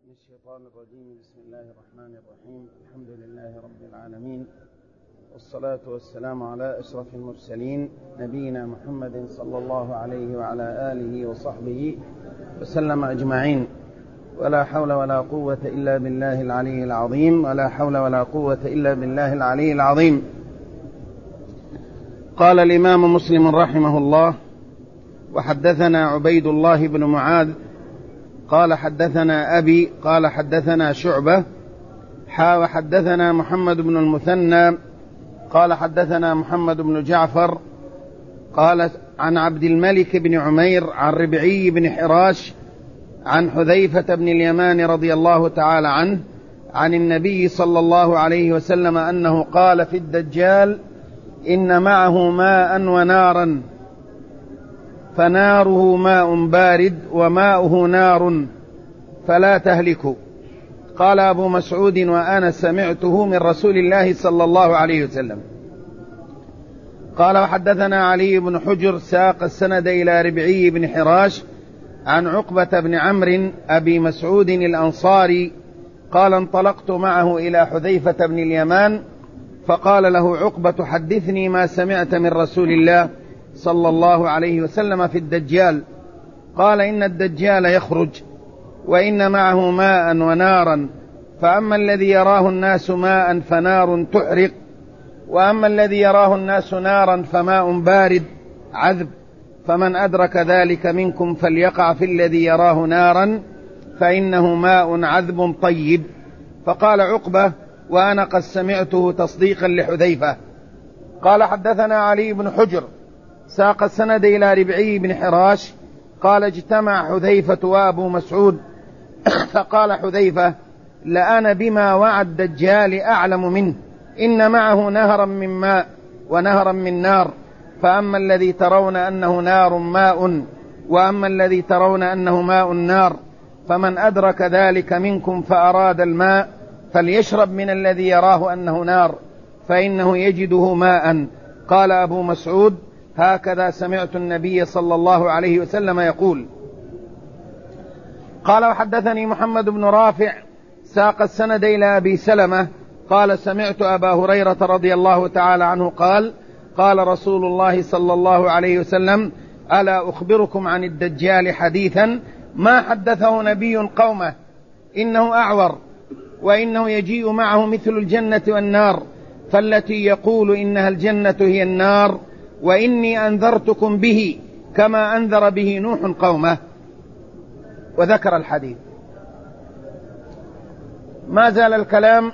من الشيطان الرجيم. بسم الله الرحمن الرحيم. الحمد لله رب العالمين، والصلاة والسلام على أشرف المرسلين نبينا محمد صلى الله عليه وعلى آله وصحبه وسلم أجمعين. ولا حول ولا قوة إلا بالله العلي العظيم، ولا حول ولا قوة إلا بالله العلي العظيم. قال الإمام مسلم رحمه الله: وحدثنا عبيد الله بن معاذ قال حدثنا أبي قال حدثنا شعبة وحدثنا محمد بن المثنى قال حدثنا محمد بن جعفر قال عن عبد الملك بن عمير عن ربعي بن حراش عن حذيفة بن اليمان رضي الله تعالى عنه عن النبي صلى الله عليه وسلم أنه قال في الدجال: إن معه ماء ونارا، فناره ماء بارد وماؤه نار فلا تهلكوا. قال أبو مسعود: وأنا سمعته من رسول الله صلى الله عليه وسلم. قال: وحدثنا علي بن حجر ساق السند إلى ربعي بن حراش عن عقبة بن عمرو أبي مسعود الأنصاري قال: انطلقت معه إلى حذيفة بن اليمان فقال له عقبة: حدثني ما سمعت من رسول الله صلى الله عليه وسلم في الدجال. قال: إن الدجال يخرج وإن معه ماء ونارا، فأما الذي يراه الناس ماء فنار تحرق، وأما الذي يراه الناس نارا فماء بارد عذب، فمن أدرك ذلك منكم فليقع في الذي يراه نارا فإنه ماء عذب طيب. فقال عقبة: وأنا قد سمعته تصديقا لحذيفة. قال: حدثنا علي بن حجر ساق السند إلى ربعي بن حراش قال: اجتمع حذيفة وأبو مسعود فقال حذيفة: لأنا بما وعى الدجال أعلم منه، إن معه نهرا من ماء ونهرا من نار، فأما الذي ترون أنه نار ماء، وأما الذي ترون أنه ماء نار، فمن أدرك ذلك منكم فأراد الماء فليشرب من الذي يراه أنه نار فإنه يجده ماء. قال أبو مسعود: هكذا سمعت النبي صلى الله عليه وسلم يقول. قال: وحدثني محمد بن رافع ساق السند إلى أبي سلمة قال: سمعت أبا هريرة رضي الله تعالى عنه قال: قال رسول الله صلى الله عليه وسلم: ألا أخبركم عن الدجال حديثا ما حدثه نبي قومه، إنه أعور، وإنه يجيء معه مثل الجنة والنار، فالتي يقول إنها الجنة هي النار، وإني أنذرتكم به كما أنذر به نوح قومه. وذكر الحديث. ما زال الكلام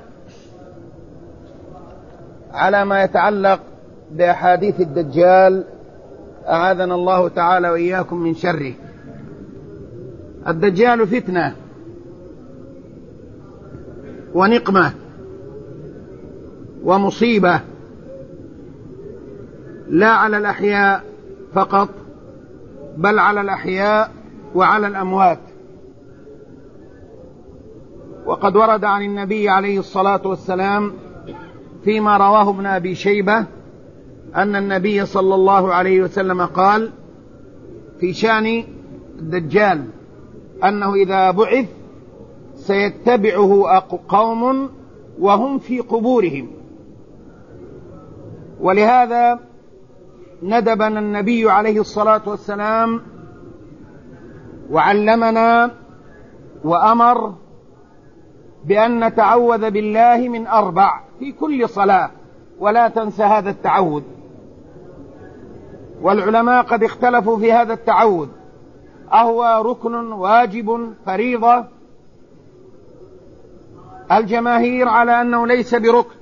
على ما يتعلق بأحاديث الدجال، أعاذنا الله تعالى وإياكم من شره. الدجال فتنة ونقمة ومصيبة، لا على الأحياء فقط، بل على الأحياء وعلى الأموات. وقد ورد عن النبي عليه الصلاة والسلام فيما رواه ابن أبي شيبة أن النبي صلى الله عليه وسلم قال في شأن الدجال أنه إذا بعث سيتبعه قوم وهم في قبورهم. ولهذا ندبنا النبي عليه الصلاة والسلام وعلمنا وأمر بأن نتعوذ بالله من 4 في كل صلاة، ولا تنسى هذا التعوذ. والعلماء قد اختلفوا في هذا التعوذ، أهو ركن واجب فريضة؟ الجماهير على أنه ليس بركن،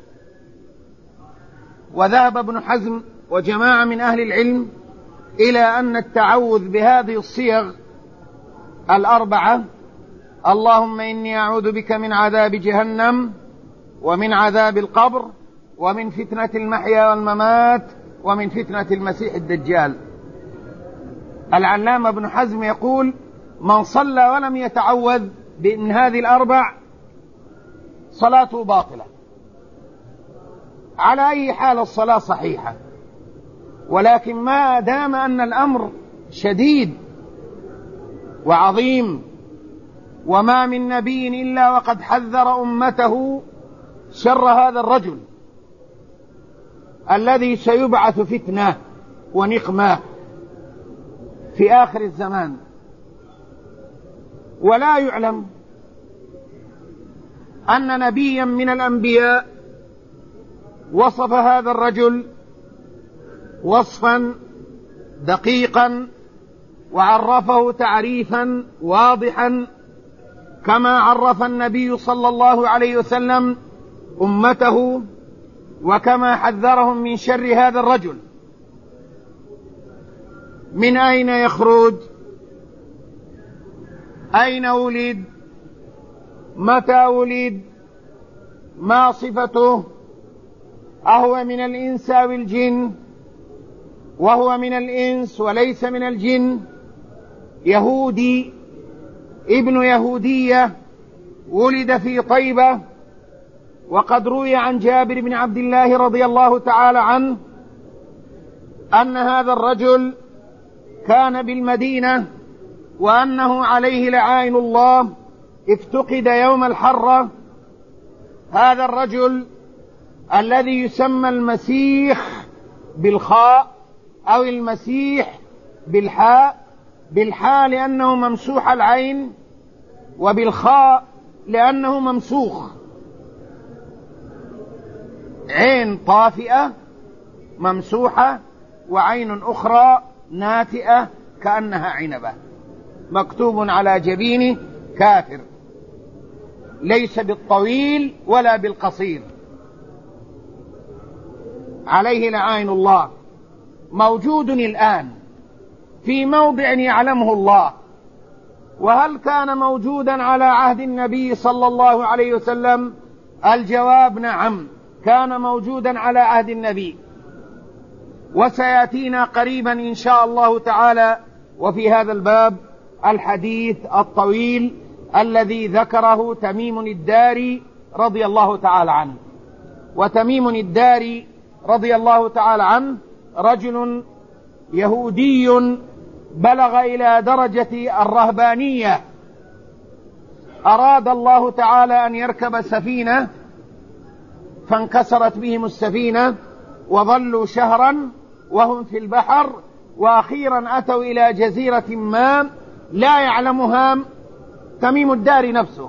وذهب ابن حزم وجماعة من أهل العلم إلى أن التعوذ بهذه الصيغ 4: اللهم إني أعوذ بك من عذاب جهنم، ومن عذاب القبر، ومن فتنة المحيا والممات، ومن فتنة المسيح الدجال. العلامة ابن حزم يقول: من صلى ولم يتعوذ بإن هذه 4 صلاته باطلة. على أي حال الصلاة صحيحة، ولكن ما دام أن الأمر شديد وعظيم وما من نبي إلا وقد حذر أمته شر هذا الرجل الذي سيبعث فتنة ونقمة في آخر الزمان. ولا يعلم أن نبيا من الأنبياء وصف هذا الرجل وصفا دقيقا وعرفه تعريفا واضحا كما عرف النبي صلى الله عليه وسلم أمته وكما حذرهم من شر هذا الرجل. من أين يخرج؟ أين ولد؟ متى ولد؟ ما صفته؟ أهو من الإنس أو الجن؟ وهو من الإنس وليس من الجن، يهودي ابن يهودية، ولد في طيبة. وقد روي عن جابر بن عبد الله رضي الله تعالى عنه أن هذا الرجل كان بالمدينة وأنه عليه لعائن الله افتقد يوم الحرة. هذا الرجل الذي يسمى المسيح بالخاء أو المسيح بالحاء، بالحاء لأنه ممسوح العين، وبالخاء لأنه ممسوخ، عين طافئة ممسوحة وعين أخرى ناتئة كأنها عنبة، مكتوب على جبينه كافر، ليس بالطويل ولا بالقصير، عليه لعائن الله، موجود الآن في موضع يعلمه الله. وهل كان موجودا على عهد النبي صلى الله عليه وسلم؟ الجواب نعم، كان موجودا على عهد النبي، وسيأتينا قريبا إن شاء الله تعالى وفي هذا الباب الحديث الطويل الذي ذكره تميم الداري رضي الله تعالى عنه. وتميم الداري رضي الله تعالى عنه رجل يهودي بلغ إلى درجة الرهبانية، أراد الله تعالى أن يركب سفينة فانكسرت بهم السفينة وظلوا شهرا وهم في البحر، وأخيرا أتوا إلى جزيرة ما لا يعلمها تميم الداري نفسه،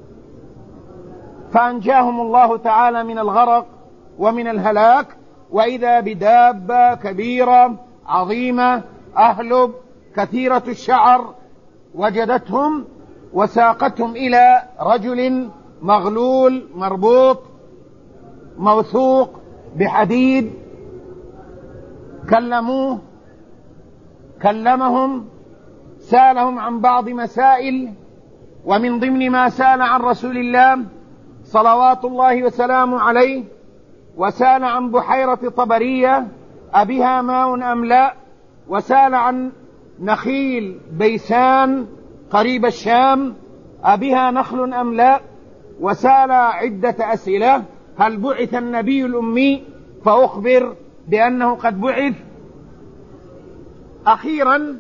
فأنجاهم الله تعالى من الغرق ومن الهلاك، وإذا بدابة كبيرة عظيمة أهلب كثيرة الشعر وجدتهم وساقتهم إلى رجل مغلول مربوط موثوق بحديد. كلمهم سالهم عن بعض مسائل، ومن ضمن ما سال عن رسول الله صلوات الله وسلامه عليه، وسال عن بحيرة طبرية أبها ماء أم لا، وسال عن نخيل بيسان قريب الشام أبها نخل أم لا، وسال عدة أسئلة. هل بعث النبي الأمي؟ فأخبر بأنه قد بعث. أخيرا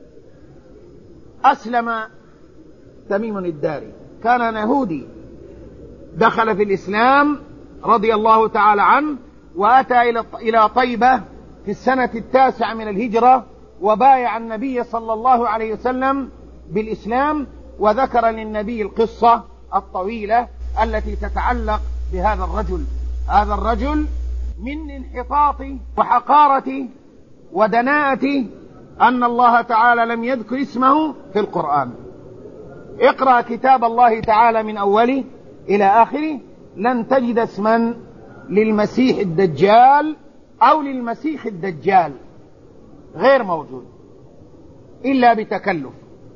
أسلم تميم الداري، كان يهودي دخل في الإسلام رضي الله تعالى عنه، وأتى إلى طيبة في السنة 9 من الهجرة، وبايع النبي صلى الله عليه وسلم بالإسلام، وذكر للنبي القصة الطويلة التي تتعلق بهذا الرجل. هذا الرجل من انحطاط وحقارة ودناءة أن الله تعالى لم يذكر اسمه في القرآن. اقرأ كتاب الله تعالى من أوله إلى آخره لن تجد اسما للمسيح الدجال أو للمسيح الدجال، غير موجود إلا بتكلف،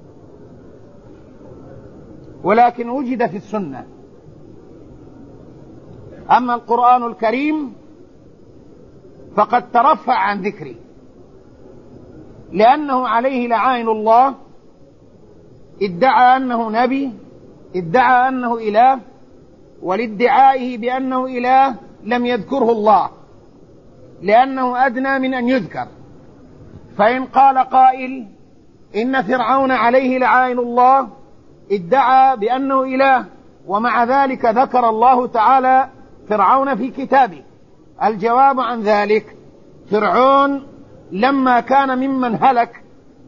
ولكن وجد في السنة. أما القرآن الكريم فقد ترفع عن ذكره، لأنه عليه لعائن الله ادعى أنه نبي، ادعى أنه إله، ولادعائه بأنه إله لم يذكره الله لأنه أدنى من أن يذكر. فإن قال قائل إن فرعون عليه لعائن الله ادعى بأنه إله، ومع ذلك ذكر الله تعالى فرعون في كتابه. الجواب عن ذلك: فرعون لما كان ممن هلك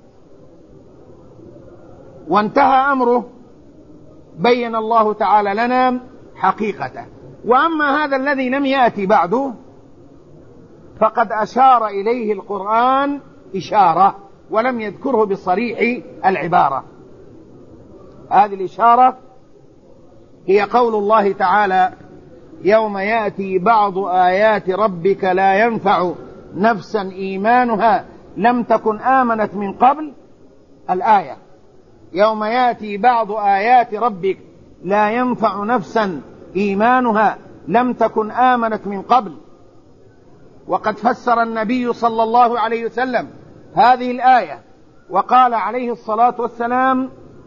وانتهى أمره بين الله تعالى لنا حقيقته. وأما هذا الذي لم يأتي بعده فقد أشار إليه القرآن إشارة ولم يذكره بصريح العبارة. هذه الإشارة هي قول الله تعالى: يوم يأتي بعض آيات ربك لا ينفع نفسا إيمانها لم تكن آمنت من قبل. الآية: يوم يأتي بعض آيات ربك لا ينفع نفسا إيمانها لم تكن آمنت من قبل. وقد فسر النبي صلى الله عليه وسلم هذه الآية وقال عليه الصلاة والسلام: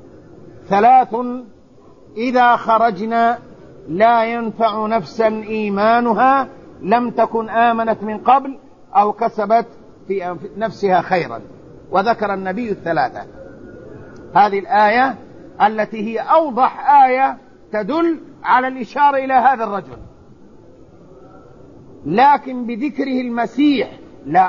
3 إذا خرجنا لا ينفع نفسا إيمانها لم تكن آمنت من قبل أو كسبت في نفسها خيرا. وذكر النبي 3. هذه الآية التي هي أوضح آية تدل على الإشارة إلى هذا الرجل، لكن بذكره المسيح لا.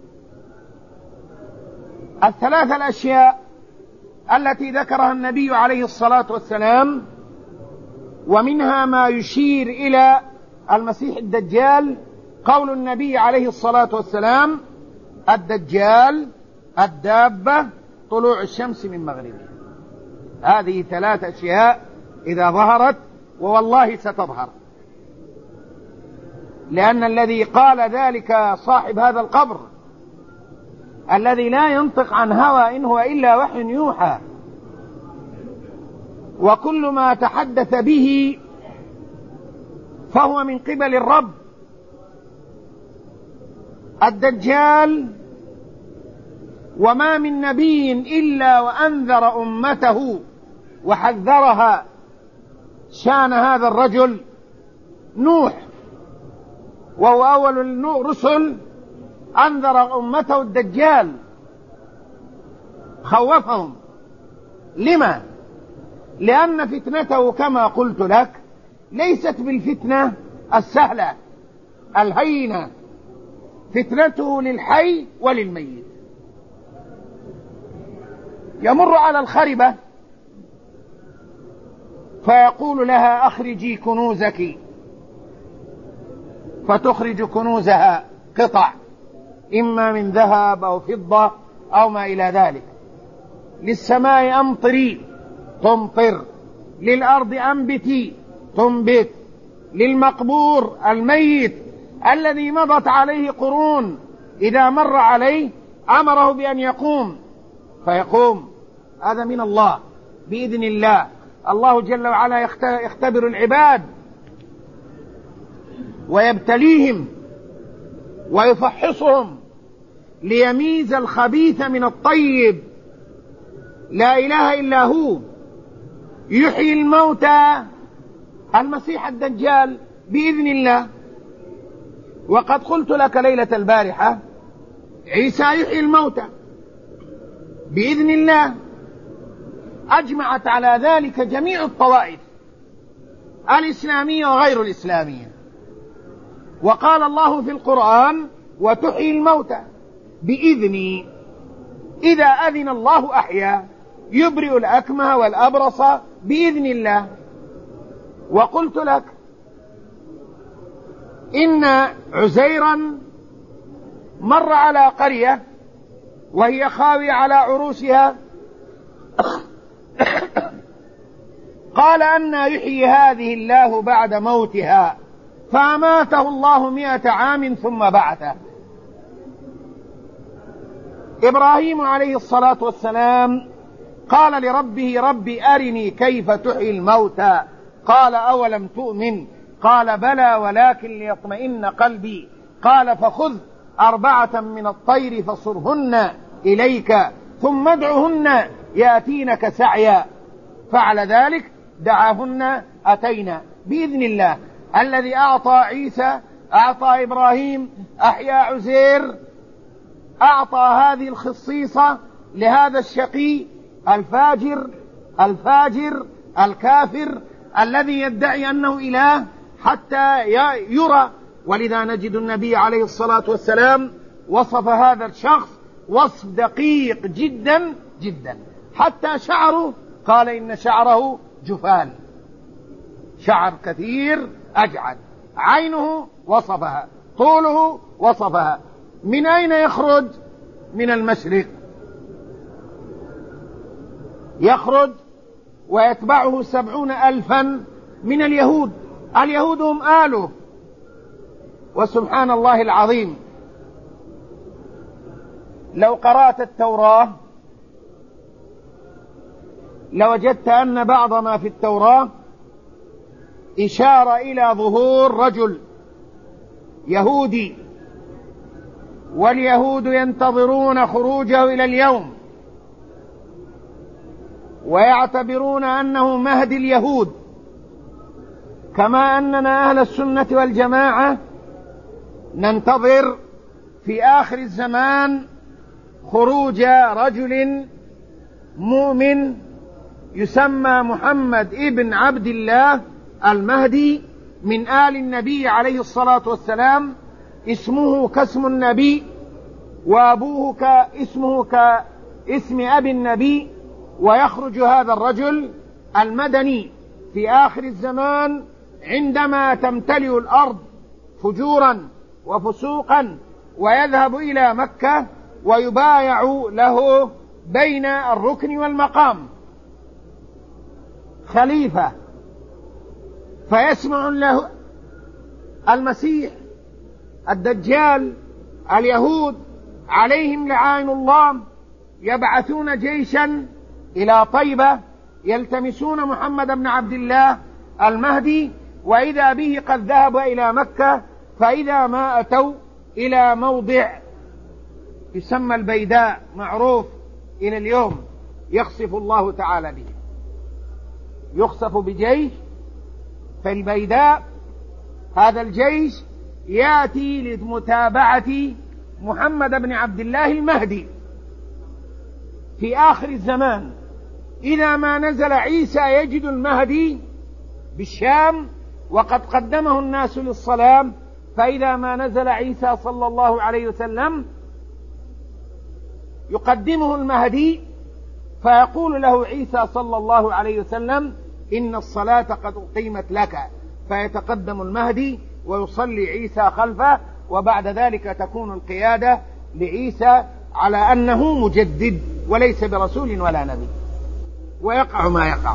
3 الأشياء التي ذكرها النبي عليه الصلاة والسلام، ومنها ما يشير إلى المسيح الدجال، قول النبي عليه الصلاة والسلام: الدجال، الدابة، طلوع الشمس من مغربها. هذه 3 أشياء إذا ظهرت، ووالله ستظهر، لأن الذي قال ذلك صاحب هذا القبر الذي لا ينطق عن هوى إن هو إلا وحي يوحى، وكل ما تحدث به فهو من قبل الرب. الدجال وما من نبي إلا وأنذر أمته وحذرها شان هذا الرجل. نوح وهو أول الرسل أنذر أمته الدجال، خوفهم. لما؟ لأن فتنته كما قلت لك ليست بالفتنة السهلة الهينة، فتنته للحي وللميت. يمر على الخربة فيقول لها: أخرجي كنوزك، فتخرج كنوزها قطع، إما من ذهب أو فضة أو ما إلى ذلك. للسماء أمطري، تمطر. للأرض أنبتي، تنبت. للمقبور الميت الذي مضت عليه قرون إذا مر عليه أمره بأن يقوم فيقوم. هذا من الله بإذن الله. الله جل وعلا يختبر العباد ويبتليهم ويفحصهم ليميز الخبيث من الطيب. لا إله إلا هو يحيي الموتى، المسيح الدجال بإذن الله. وقد قلت لك ليلة البارحة: عيسى يحيي الموتى بإذن الله. أجمعت على ذلك جميع الطوائف الإسلامية وغير الإسلامية. وقال الله في القرآن: وتحيي الموتى بإذني، إذا أذن الله أحيا، يبرئ الأكمه والأبرص بإذن الله. وقلت لك إن عزيرا مر على قرية وهي خاوية على عروشها، قال: أنى يحيي هذه الله بعد موتها؟ فأماته الله 100 عام ثم بعثه. إبراهيم عليه الصلاة والسلام قال لربه: رب أرني كيف تحيي الموتى. قال: أولم تؤمن؟ قال: بلى ولكن ليطمئن قلبي. قال: فخذ 4 من الطير فصرهن إليك ثم ادعهن يأتينك سعيا. فعل ذلك، دعاهن أتينا بإذن الله. الذي أعطى عيسى، أعطى إبراهيم، أحيا عزير، أعطى هذه الخصيصة لهذا الشقي الفاجر الفاجر الكافر الذي يدعي أنه إله حتى يرى. ولذا نجد النبي عليه الصلاة والسلام وصف هذا الشخص وصف دقيق جدا جدا، حتى شعره قال إن شعره جفال، شعر كثير أجعد. عينه وصفها، طوله وصفها. من أين يخرج؟ من المشرق. يخرج ويتبعه 70,000 من اليهود. اليهود هم آله. وسبحان الله العظيم، لو قرأت التوراة لوجدت أن بعض ما في التوراة إشارة إلى ظهور رجل يهودي، واليهود ينتظرون خروجه إلى اليوم، ويعتبرون أنه مهدي اليهود، كما أننا أهل السنة والجماعة ننتظر في آخر الزمان خروج رجل مؤمن يسمى محمد ابن عبد الله المهدي من آل النبي عليه الصلاة والسلام، اسمه كاسم النبي وأبوه اسمه كاسم أبي النبي. ويخرج هذا الرجل المدني في آخر الزمان عندما تمتلئ الأرض فجورا وفسوقا، ويذهب إلى مكة ويبايع له بين الركن والمقام خليفة، فيسمع له المسيح الدجال. اليهود عليهم لعائن الله يبعثون جيشا إلى طيبة يلتمسون محمد بن عبد الله المهدي، وإذا به قد ذهب إلى مكة، فإذا ما أتوا إلى موضع يسمى البيداء، معروف إلى اليوم، يخسف الله تعالى به، يخسف بجيش في البيداء. هذا الجيش يأتي لمتابعة محمد بن عبد الله المهدي في آخر الزمان. إذا ما نزل عيسى يجد المهدي بالشام وقد قدمه الناس للصلاة، فإذا ما نزل عيسى صلى الله عليه وسلم يقدمه المهدي، فيقول له عيسى صلى الله عليه وسلم إن الصلاة قد أقيمت لك، فيتقدم المهدي ويصلي عيسى خلفه، وبعد ذلك تكون القيادة لعيسى على أنه مجدد وليس برسول ولا نبي، ويقع ما يقع.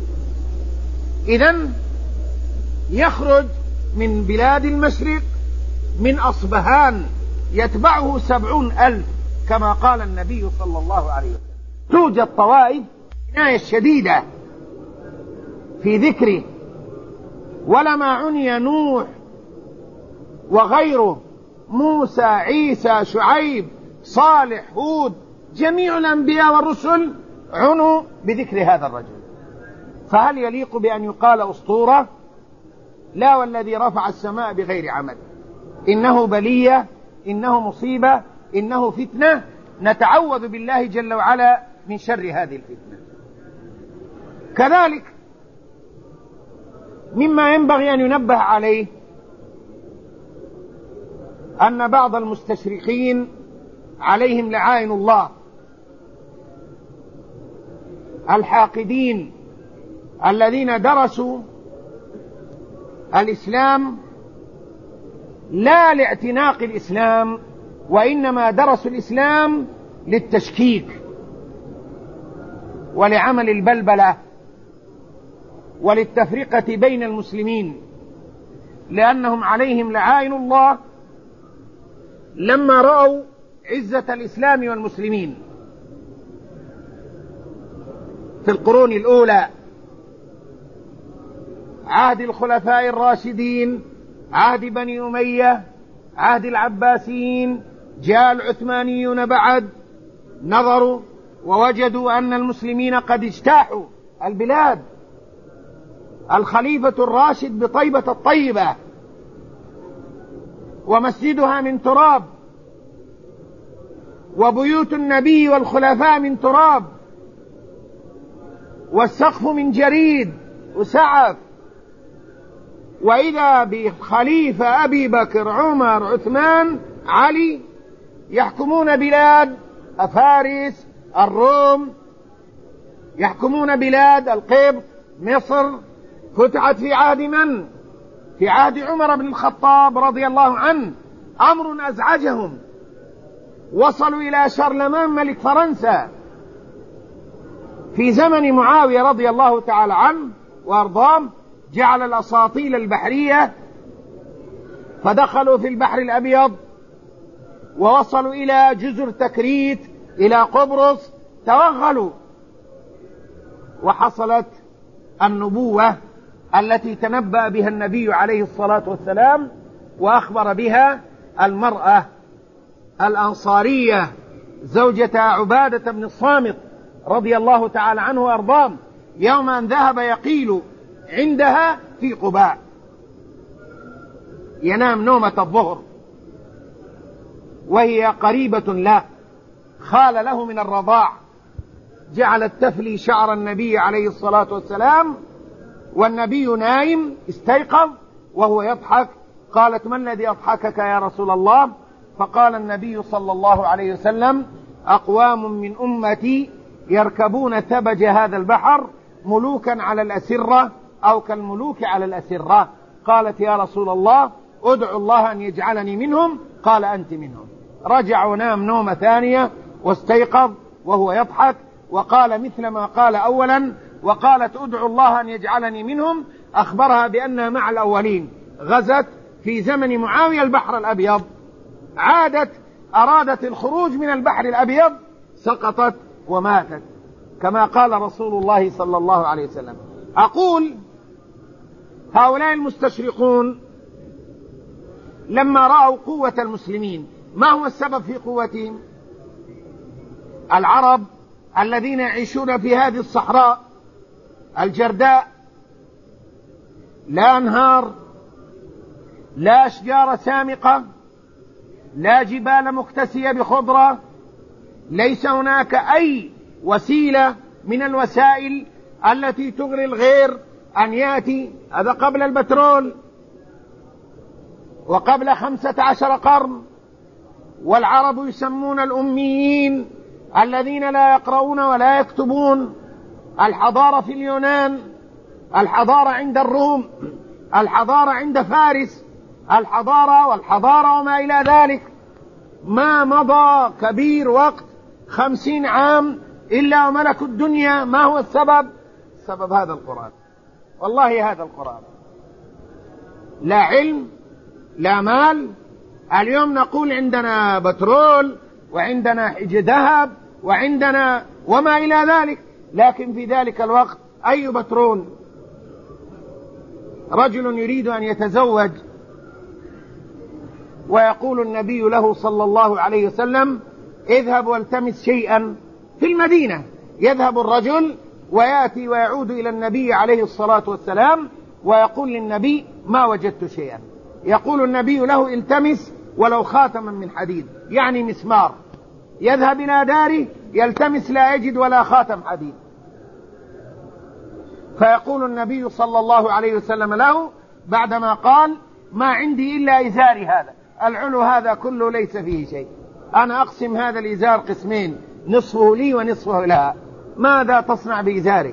إذن يخرج من بلاد المشرق من أصبهان يتبعه 70,000 كما قال النبي صلى الله عليه وسلم. توجد طوائف عناية شديدة في ذكره، ولما عني نوح وغيره، موسى، عيسى، شعيب، صالح، هود، جميع الأنبياء والرسل عنوا بذكر هذا الرجل. فهل يليق بأن يقال أسطورة؟ لا، والذي رفع السماء بغير عمد. إنه بلية، إنه مصيبة، إنه فتنة، نتعوذ بالله جل وعلا من شر هذه الفتنة. كذلك مما ينبغي أن ينبه عليه أن بعض المستشرقين عليهم لعائن الله الحاقدين الذين درسوا الإسلام لا لاعتناق الإسلام، وإنما درسوا الإسلام للتشكيك ولعمل البلبلة وللتفرقة بين المسلمين، لأنهم عليهم لعائن الله لما رأوا عزة الإسلام والمسلمين في القرون الأولى، عهد الخلفاء الراشدين، عهد بني أمية، عهد العباسيين، جاء العثمانيون بعد، نظروا ووجدوا أن المسلمين قد اجتاحوا البلاد. الخليفة الراشد بطيبة الطيبة ومسجدها من تراب، وبيوت النبي والخلفاء من تراب، والسقف من جريد وسعف، وإذا بخليفة أبي بكر عمر عثمان علي يحكمون بلاد فارس الروم، يحكمون بلاد القبط مصر، فتحت في عهد من؟ في عهد عمر بن الخطاب رضي الله عنه. أمر أزعجهم، وصلوا إلى شارلمان ملك فرنسا في زمن معاوية رضي الله تعالى عنه وأرضاه، جعل الأساطيل البحرية فدخلوا في البحر الأبيض ووصلوا إلى جزر تكريت، إلى قبرص، توغلوا، وحصلت النبوة التي تنبأ بها النبي عليه الصلاة والسلام وأخبر بها المرأة الأنصارية زوجة عبادة بن الصامت رضي الله تعالى عنه وأرضاه، يوم أن ذهب يقيل عندها في قباء، ينام نومة الظهر وهي قريبة له، خال له من الرضاع، جعلت تفلي شعر النبي عليه الصلاة والسلام، والنبي نايم، استيقظ وهو يضحك. قالت: ما الذي أضحكك يا رسول الله؟ فقال النبي صلى الله عليه وسلم: أقوام من أمتي يركبون ثبج هذا البحر ملوكا على الأسرة أو كالملوك على الأسرة. قالت: يا رسول الله ادعو الله أن يجعلني منهم. قال: أنت منهم. رجع ونام نومة ثانية واستيقظ وهو يضحك، وقال مثل ما قال أولا، وقالت: ادعو الله أن يجعلني منهم. أخبرها بأنها مع الأولين، غزت في زمن معاوية البحر الأبيض، عادت أرادت الخروج من البحر الأبيض، سقطت وماتت كما قال رسول الله صلى الله عليه وسلم. أقول هؤلاء المستشرقون لما رأوا قوة المسلمين، ما هو السبب في قوتهم؟ العرب الذين يعيشون في هذه الصحراء الجرداء، لا أنهار، لا أشجار سامقة، لا جبال مكتسية بخضرة، ليس هناك أي وسيلة من الوسائل التي تغري الغير أن يأتي. هذا قبل البترول وقبل 15 قرن. والعرب يسمون الأميين الذين لا يقرؤون ولا يكتبون. الحضارة في اليونان، الحضارة عند الروم، الحضارة عند فارس، الحضارة وما إلى ذلك. ما مضى كبير وقت 50 عام إلا وملكوا الدنيا. ما هو السبب؟ سبب هذا القرآن، والله هذا القرآن. لا علم، لا مال. اليوم نقول عندنا بترول وعندنا ذهب وعندنا وما إلى ذلك، لكن في ذلك الوقت أي بترول؟ رجل يريد أن يتزوج ويقول النبي له صلى الله عليه وسلم: اذهب والتمس شيئا في المدينة. يذهب الرجل ويأتي ويعود إلى النبي عليه الصلاة والسلام ويقول للنبي: ما وجدت شيئا. يقول النبي له: التمس ولو خاتما من حديد، يعني مسمار. يذهب إلى داره يلتمس لا يجد ولا خاتم حديد. فيقول النبي صلى الله عليه وسلم له بعدما قال: ما عندي إلا إزاري هذا، العلو هذا كله ليس فيه شيء، أنا أقسم هذا الإزار قسمين، نصفه لي ونصفه لها، ماذا تصنع بإزارك؟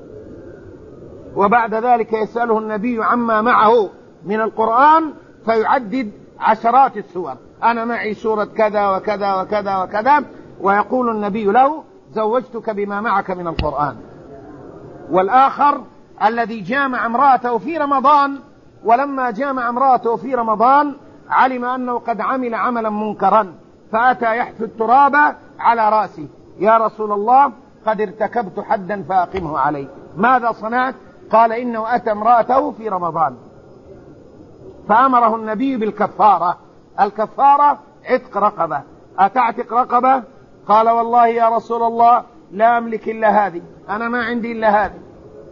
وبعد ذلك يسأله النبي عما معه من القرآن فيعدد عشرات السور، أنا معي سورة كذا وكذا وكذا وكذا، ويقول النبي له: زوجتك بما معك من القرآن. والآخر الذي جامع امرأته في رمضان، ولما جامع امرأته في رمضان علم أنه قد عمل عملا منكرا، فأتى يحث التراب على رأسه: يا رسول الله قد ارتكبت حدا فأقمه علي. ماذا صنعت؟ قال: إنه أتى امرأته في رمضان. فأمره النبي بالكفارة. الكفارة عتق رقبة. أتعتق رقبة؟ قال: والله يا رسول الله لا أملك إلا هذه، أنا ما عندي إلا هذه.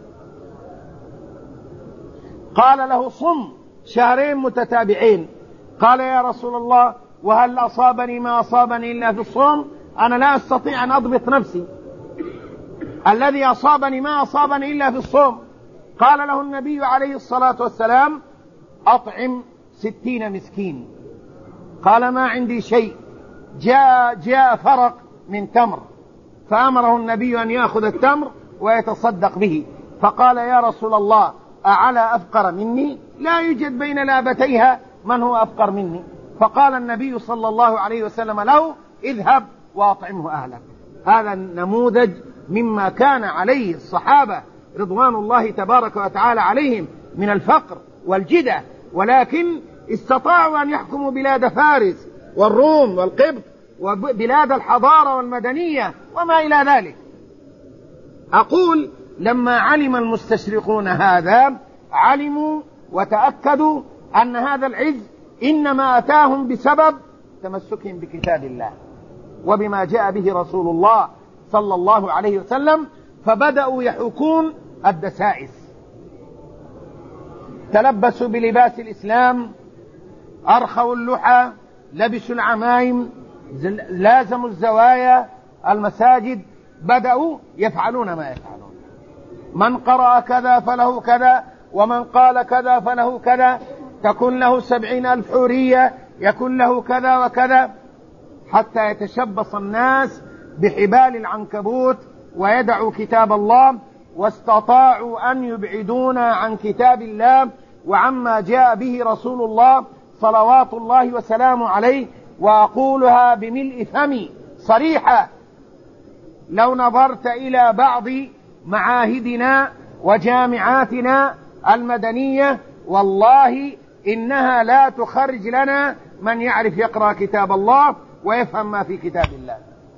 قال له: صم شهرين متتابعين. قال: يا رسول الله وهل أصابني ما أصابني إلا في الصوم؟ أنا لا أستطيع أن أضبط نفسي، الذي أصابني ما أصابني إلا في الصوم. قال له النبي عليه الصلاة والسلام: أطعم 60 مسكين. قال: ما عندي شيء. جاء فرق من تمر، فأمره النبي أن يأخذ التمر ويتصدق به. فقال: يا رسول الله، أعلى أفقر مني؟ لا يوجد بين لابتيها من هو أفقر مني. فقال النبي صلى الله عليه وسلم له: اذهب وأطعمه أهلك. هذا النموذج مما كان عليه الصحابة رضوان الله تبارك وتعالى عليهم من الفقر والجدة، ولكن استطاعوا أن يحكموا بلاد فارس والروم والقبط وبلاد الحضارة والمدنية وما إلى ذلك. أقول: لما علم المستشرقون هذا، علموا وتأكدوا أن هذا العز إنما أتاهم بسبب تمسكهم بكتاب الله وبما جاء به رسول الله صلى الله عليه وسلم، فبدأوا يحوكون الدسائس. تلبسوا بلباس الإسلام، أرخوا اللحى، لبسوا العمائم، لازموا الزوايا، المساجد، بدأوا يفعلون ما يفعلون. من قرأ كذا فله كذا، ومن قال كذا فله كذا، تكون له 70,000 حورية، يكون له كذا وكذا، حتى يتشبص الناس بحبال العنكبوت ويدعوا كتاب الله، واستطاعوا أن يبعدونا عن كتاب الله وعما جاء به رسول الله صلوات الله وسلامه عليه. وأقولها بملء فمي صريحة: لو نظرت إلى بعض معاهدنا وجامعاتنا المدنية، والله إنها لا تخرج لنا من يعرف يقرأ كتاب الله ويفهم ما في كتاب الله.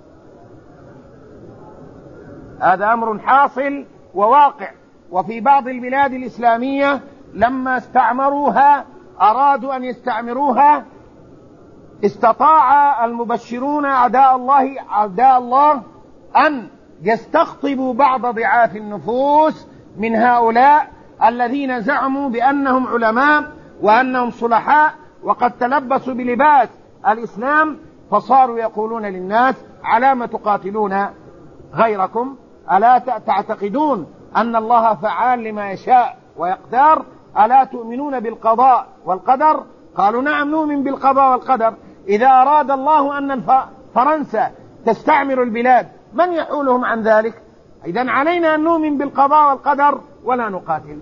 هذا أمر حاصل وواقع. وفي بعض البلاد الإسلامية لما استعمروها، أرادوا أن يستعمروها، استطاع المبشرون أعداء الله أن يستقطبوا بعض ضعاف النفوس من هؤلاء الذين زعموا بأنهم علماء وأنهم صلحاء، وقد تلبسوا بلباس الإسلام، فصاروا يقولون للناس: على ما تقاتلون غيركم؟ ألا تعتقدون أن الله فعال لما يشاء ويقدر؟ ألا تؤمنون بالقضاء والقدر؟ قالوا: نعم نؤمن بالقضاء والقدر. إذا أراد الله أن فرنسا تستعمر البلاد، من يحولهم عن ذلك؟ إذن علينا أن نؤمن بالقضاء والقدر ولا نقاتل.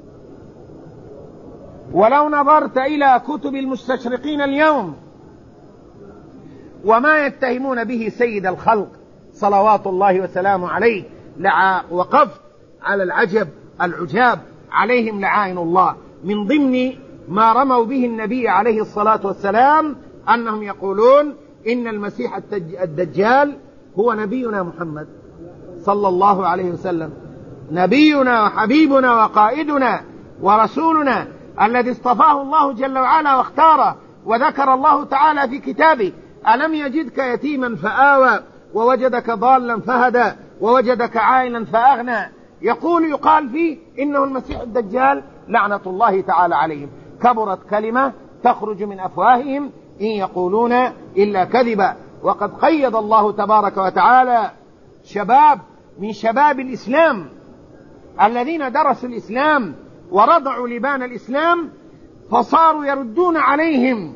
ولو نظرت إلى كتب المستشرقين اليوم وما يتهمون به سيد الخلق صلوات الله وسلامه عليه، وقفت على العجاب عليهم لعائن الله. من ضمن ما رموا به النبي عليه الصلاة والسلام أنهم يقولون إن المسيح الدجال هو نبينا محمد صلى الله عليه وسلم، نبينا وحبيبنا وقائدنا ورسولنا الذي اصطفاه الله جل وعلا واختاره. وذكر الله تعالى في كتابه: ألم يجدك يتيما فآوى، ووجدك ضالا فهدى، ووجدك عائلا فأغنى. يقال فيه إنه المسيح الدجال لعنة الله تعالى عليهم. كبرت كلمة تخرج من أفواههم إن يقولون إلا كذبا. وقد قيد الله تبارك وتعالى شباب من شباب الإسلام الذين درسوا الإسلام ورضعوا لبان الإسلام، فصاروا يردون عليهم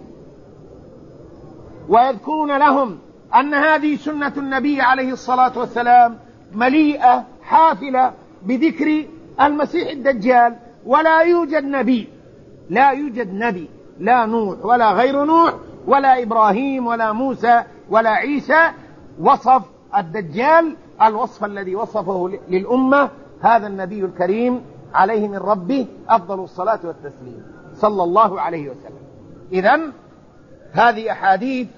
ويذكرون لهم أن هذه سنة النبي عليه الصلاة والسلام مليئة حافلة بذكر المسيح الدجال. ولا يوجد نبي، لا نوح ولا غير نوح ولا إبراهيم ولا موسى ولا عيسى وصف الدجال الوصف الذي وصفه للأمة هذا النبي الكريم عليه من ربه أفضل الصلاة والتسليم صلى الله عليه وسلم. إذن هذه أحاديث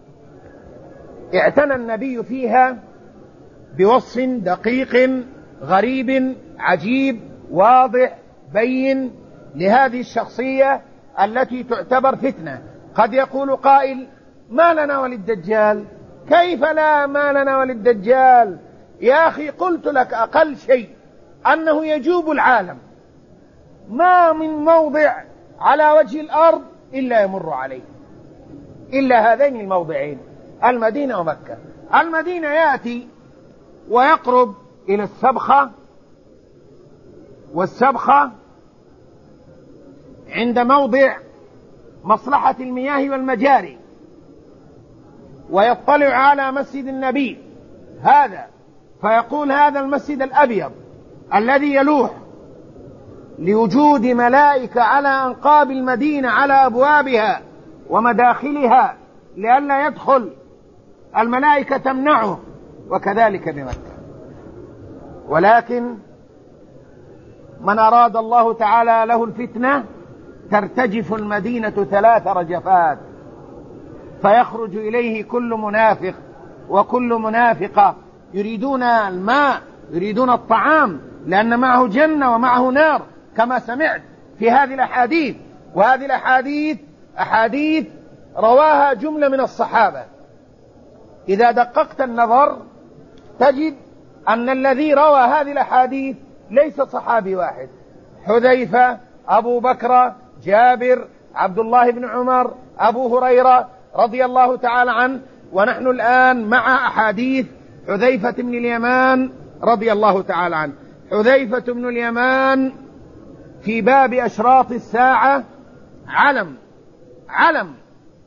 اعتنى النبي فيها بوصف دقيق غريب عجيب واضح بين لهذه الشخصية التي تعتبر فتنة. قد يقول قائل: ما لنا وللدجال؟ كيف لا ما لنا وللدجال؟ يا أخي قلت لك أقل شيء أنه يجوب العالم، ما من موضع على وجه الأرض إلا يمر عليه، إلا هذين الموضعين، المدينة ومكة. المدينة يأتي ويقرب إلى السبخة، والسبخة عند موضع مصلحة المياه والمجاري، ويطلع على مسجد النبي هذا فيقول هذا المسجد الأبيض الذي يلوح لوجود ملائكة على أنقاب المدينة على أبوابها ومداخلها لئلا يدخل، الملائكة تمنعه، وكذلك بمكة. ولكن من أراد الله تعالى له الفتنة ترتجف المدينة 3 رجفات، فيخرج إليه كل منافق وكل منافقة يريدون الماء، يريدون الطعام، لأن معه جنة ومعه نار كما سمعت في هذه الأحاديث. وهذه الأحاديث أحاديث رواها جملة من الصحابة. إذا دققت النظر تجد أن الذي روى هذه الأحاديث ليس صحابي واحد، حذيفة، أبو بكر، جابر، عبد الله بن عمر، أبو هريرة رضي الله تعالى عنه. ونحن الآن مع أحاديث حذيفة بن اليمان رضي الله تعالى عنه. حذيفة بن اليمان في باب أشراط الساعة علم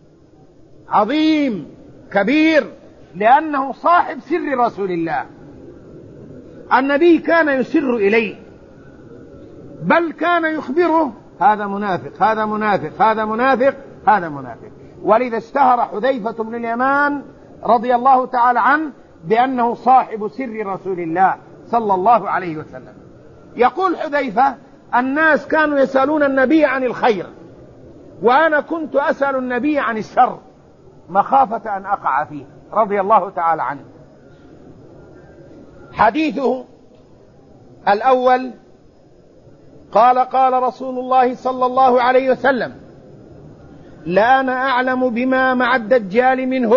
عظيم كبير، لأنه صاحب سر رسول الله. النبي كان يسر إليه، بل كان يخبره هذا منافق، هذا منافق، هذا منافق، هذا منافق. ولذا اشتهر حذيفة بن اليمان رضي الله تعالى عنه بأنه صاحب سر رسول الله صلى الله عليه وسلم. يقول حذيفة: الناس كانوا يسألون النبي عن الخير، وأنا كنت أسأل النبي عن الشر مخافة أن أقع فيه، رضي الله تعالى عنه. حديثه الأول قال: قال رسول الله صلى الله عليه وسلم: لا أنا أعلم بما مع الدجال منه.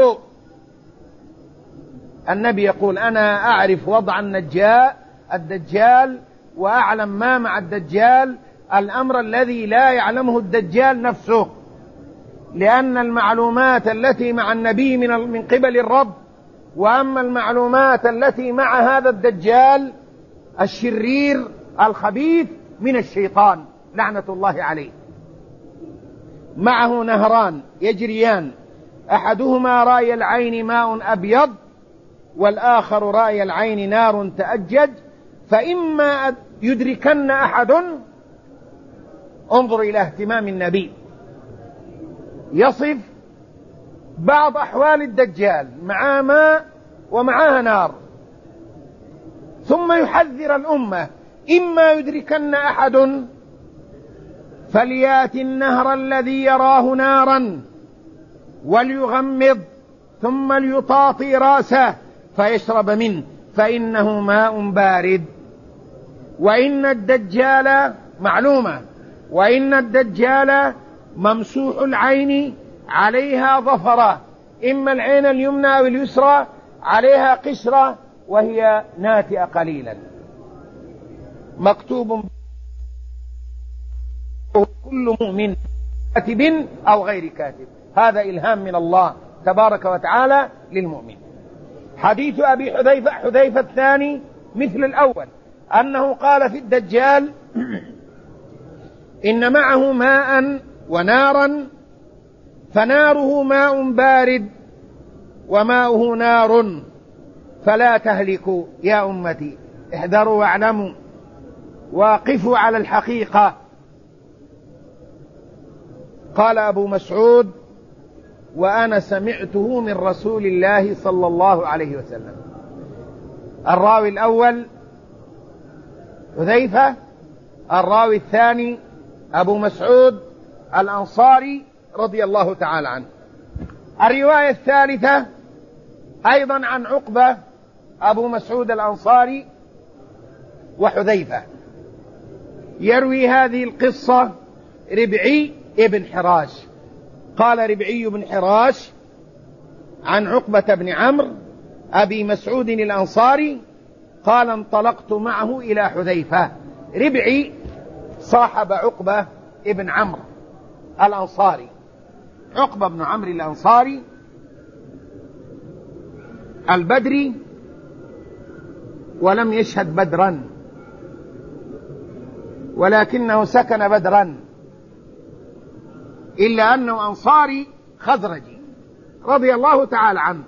النبي يقول: أنا أعرف وضع الدجال وأعلم ما مع الدجال، الأمر الذي لا يعلمه الدجال نفسه، لأن المعلومات التي مع النبي من قبل الرب، وأما المعلومات التي مع هذا الدجال الشرير الخبيث من الشيطان لعنة الله عليه. معه نهران يجريان، أحدهما رأي العين ماء أبيض، والآخر رأي العين نار تأجج، فإما يدركن أحد. انظر إلى اهتمام النبي، يصف بعض أحوال الدجال، معاه ماء ومعاه نار، ثم يحذر الأمة: إما يدركن أحد فليات النهر الذي يراه نارا وليغمض ثم ليطاطي راسه فيشرب منه فإنه ماء بارد. وإن الدجال معلومة، وإن الدجال ممسوح العين عليها ظفرة، إما العين اليمنى أو اليسرى عليها قشرة وهي ناتئة قليلا، مكتوب كل مؤمن كاتب أو غير كاتب. هذا إلهام من الله تبارك وتعالى للمؤمن. حديث أبي حذيفة الثاني مثل الأول، أنه قال في الدجال: إن معه ماء ونارا، فناره ماء بارد وماؤه نار، فلا تهلكوا يا أمتي، احذروا واعلموا، واقفوا على الحقيقة. قال أبو مسعود: وأنا سمعته من رسول الله صلى الله عليه وسلم. الراوي الأول حذيفة، الراوي الثاني أبو مسعود الأنصاري رضي الله تعالى عنه. الرواية الثالثة أيضا عن عقبة، أبو مسعود الأنصاري وحذيفة. يروي هذه القصة ربعي ابن حراش. قال ربعي بن حراش عن عقبة بن عمرو أبي مسعود الأنصاري قال: انطلقت معه إلى حذيفة. ربعي صاحب عقبة ابن عمرو الأنصاري. عقبة بن عمرو الأنصاري البدري ولم يشهد بدرا، ولكنه سكن بدرا، إلا أنه أنصاري خزرجي رضي الله تعالى عنه.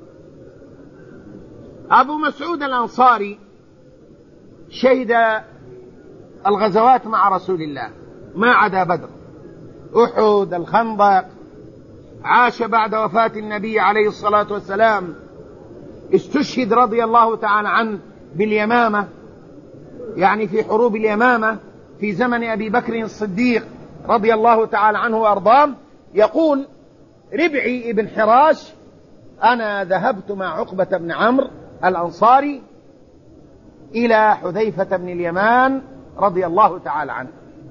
أبو مسعود الأنصاري شهد الغزوات مع رسول الله ما عدا بدر، أحد، الخندق، عاش بعد وفاة النبي عليه الصلاة والسلام، استشهد رضي الله تعالى عنه باليمامة، يعني في حروب اليمامة في زمن أبي بكر الصديق رضي الله تعالى عنه وأرضاه. يقول ربعي ابن حراش: أنا ذهبت مع عقبة بن عمرو الأنصاري إلى حذيفة بن اليمان رضي الله تعالى عنه،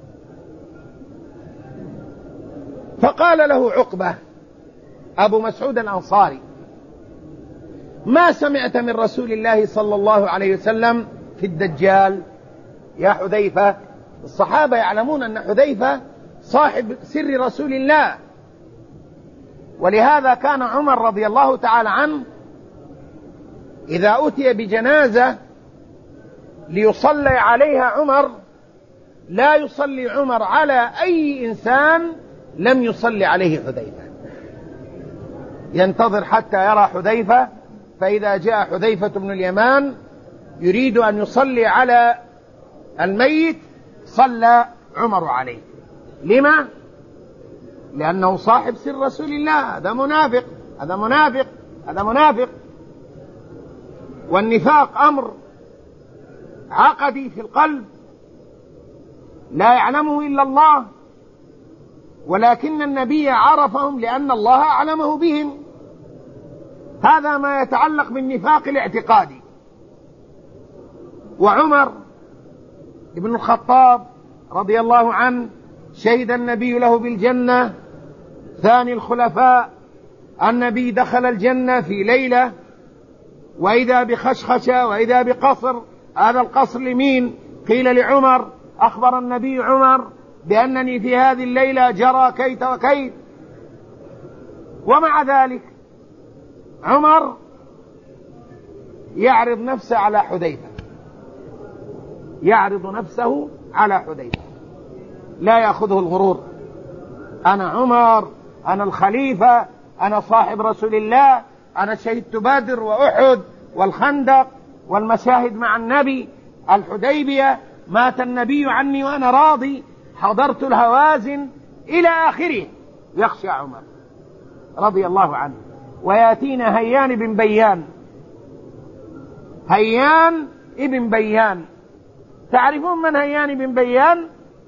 فقال له عقبة أبو مسعود الأنصاري: ما سمعت من رسول الله صلى الله عليه وسلم في الدجال يا حذيفة؟ الصحابة يعلمون أن حذيفة صاحب سر رسول الله، ولهذا كان عمر رضي الله تعالى عنه إذا أتي بجنازة ليصلي عليها عمر لا يصلي عمر على أي إنسان لم يصلي عليه حذيفة، ينتظر حتى يرى حذيفة، فإذا جاء حذيفة بن اليمان يريد أن يصلي على الميت صلى عمر عليه. لما؟ لأنه صاحب سر رسول الله. هذا منافق، هذا منافق، هذا منافق. والنفاق أمر عقدي في القلب لا يعلمه إلا الله، ولكن النبي عرفهم لأن الله أعلمه بهم. هذا ما يتعلق بالنفاق الاعتقادي. وعمر ابن الخطاب رضي الله عنه شهد النبي له بالجنة، ثاني الخلفاء. النبي دخل الجنة في ليلة وإذا بخشخشة وإذا بقصر. هذا القصر لمين؟ قيل لعمر. أخبر النبي عمر بأنني في هذه الليلة جرى كيت وكيت. ومع ذلك عمر يعرض نفسه على حذيفة، يعرض نفسه على حذيفة، لا يأخذه الغرور. أنا عمر، أنا الخليفة، أنا صاحب رسول الله، أنا شهدت بدر وأحد والخندق والمشاهد مع النبي، الحديبية، مات النبي عني وأنا راضي، حضرت الهوازن إلى آخره. يخشى عمر رضي الله عنه. ويأتينا هيان بن بيان. هيان ابن بيان، تعرفون من هيان بن بيان؟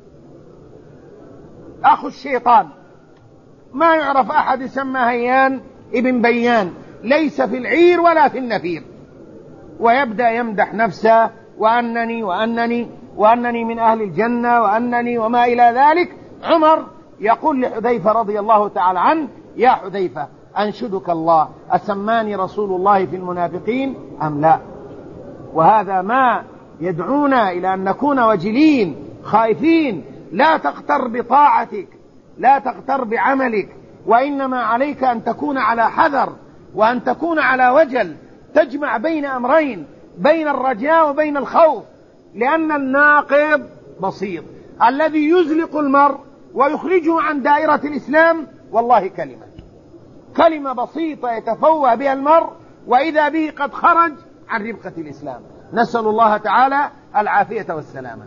أخو الشيطان. ما يعرف أحد يسمى هيان ابن بيان، ليس في العير ولا في النفير. ويبدأ يمدح نفسه: وأنني وأنني وأنني من أهل الجنة وأنني وما إلى ذلك. عمر يقول لحذيفة رضي الله تعالى عنه: يا حذيفة أنشدك الله، أسماني رسول الله في المنافقين أم لا؟ وهذا ما يدعونا إلى أن نكون وجلين خائفين. لا تغتر بطاعتك، لا تغتر بعملك، وإنما عليك أن تكون على حذر وأن تكون على وجل، تجمع بين أمرين، بين الرجاء وبين الخوف. لأن الناقض بسيط الذي يزلق المرء ويخرجه عن دائرة الإسلام والله كلمة بسيطة يتفوه بها المرء وإذا به قد خرج عن ربقة الإسلام. نسأل الله تعالى العافية والسلامة.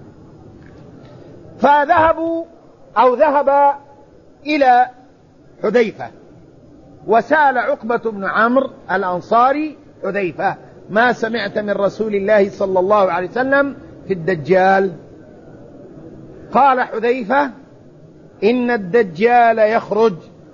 ذهب إلى حذيفة وسأل عقبة بن عمرو الأنصاري حذيفة: ما سمعت من رسول الله صلى الله عليه وسلم في الدجال؟ قال حذيفة: إن الدجال يخرج،